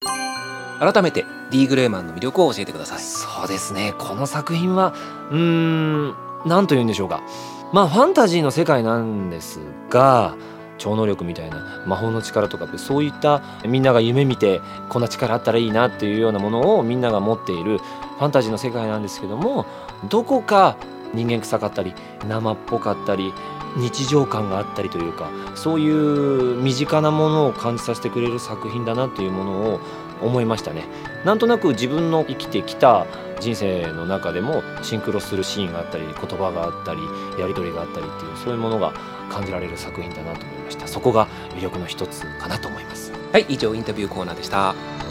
改めて D グレーマンの魅力を教えてください。 そうですね、この作品は何と言うんでしょうか。ファンタジーの世界なんですが、超能力みたいな魔法の力とかってそういったみんなが夢見てこんな力あったらいいなっていうようなものをみんなが持っているファンタジーの世界なんですけども、どこか人間臭かったり生っぽかったり日常感があったりというか、そういう身近なものを感じさせてくれる作品だなというものを思いましたね。なんとなく自分の生きてきた人生の中でもシンクロするシーンがあったり言葉があったりやり取りがあったりっていう、そういうものが感じられる作品だなと思いました。そこが魅力の一つかなと思います。 はい、以上インタビューコーナーでした。